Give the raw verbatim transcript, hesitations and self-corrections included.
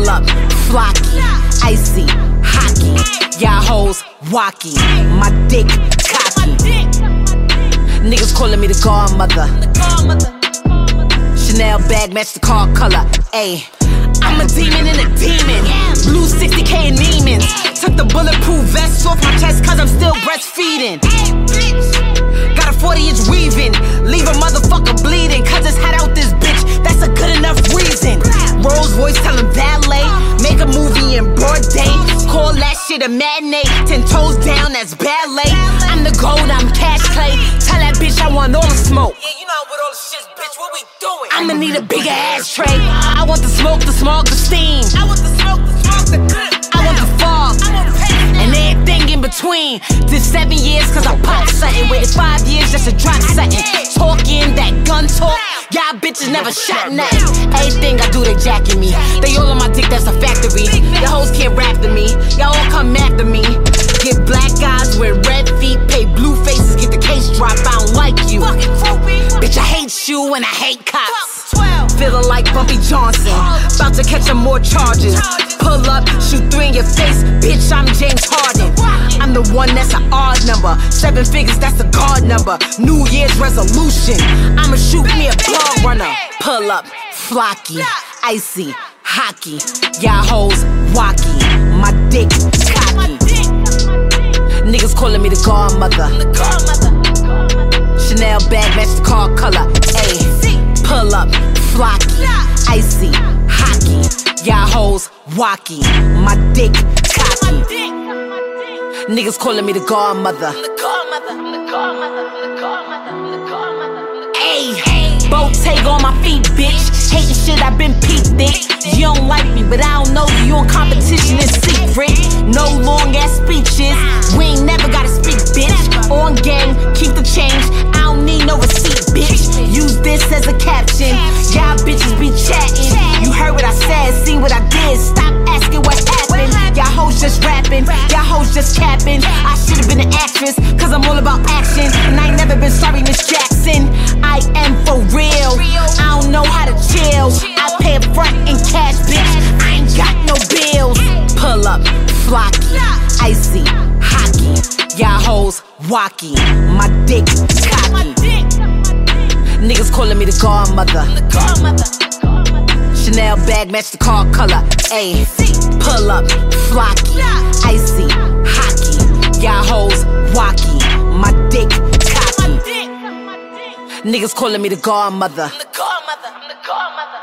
pull up, flocky, icy, hockey. Y'all hoes wacky, my dick cocky. Niggas calling me the godmother. Chanel bag match the car color. Ayy, I'm a demon in a demon. Blue sixty K in Neiman's. Took the bulletproof vest off my chest cause I'm still breastfeeding. Got a forty inch weaving. Leave a motherfucker bleeding cause it's hot out this bitch. That's a good enough reason. Rolls Royce tell him valet. Make a movie in broad day. Call that shit a matinee. Ten toes down, that's ballet. I'm the gold, I'm cash clay. Tell that bitch I want all the smoke. Yeah, you know with all the shit, bitch, what we doing? I'ma need a bigger ashtray. I want the smoke, the smog, the steam. I want the smoke, the smoke, the good. I want the fog, I want the pain. and everything in between. Did seven years cause I popped something. Waited five years just to drop something. Talking that gun talk. Y'all bitches never shot nothing. Everything I do, they jacking me. They all on my dick, that's a factory. Your hoes can't rap to me. Y'all all come after me. Get black eyes, wear red feet. Pay blue faces, get the case dropped. I don't like you. Bitch, I hate you and I hate cops. Feeling like Bumpy Johnson. About to catch some more charges. Pull up, shoot three in your face. Bitch, I'm James Harden. I'm the one that's an odd number. Seven figures, that's a guard number. New Year's resolution. I'ma shoot me a blog runner. Pull up, flocky, icy, hockey. Y'all hoes wacky. My dick cocky. Niggas calling me the godmother. Chanel bag match the car color. Ayy, pull up, flocky, icy, hockey. Y'all hoes wacky. My dick cocky. Niggas calling me the godmother. Ayy, Bottega on my feet, bitch. Hating shit, I been peaked thick. You don't like me, but I don't know you. You in competition in secret. No long ass speeches. We ain't never gotta speak, bitch. On gang, keep the change. I don't need no receipt, bitch. Use this as a caption. Y'all bitches be chatting. You heard what I said, see what I did. Stop asking what happened. Y'all hoes just rapping. Y'all hoes just capping. I should've been an actress, cause I'm all about action. And I ain't never been sorry, Miss Jackson. I am for real. I don't know how to chill. I pay up front in cash, bitch. I ain't got no bills. Pull up, flocky, icy, hockey. Y'all hoes wacky. My dick cocky. Niggas calling me the godmother. Chanel bag match the car color. Ayy, pull up, flocky, icy, hockey. Y'all hoes wacky. My dick cocky. Niggas calling me the godmother. I'm the godmother. I'm the godmother.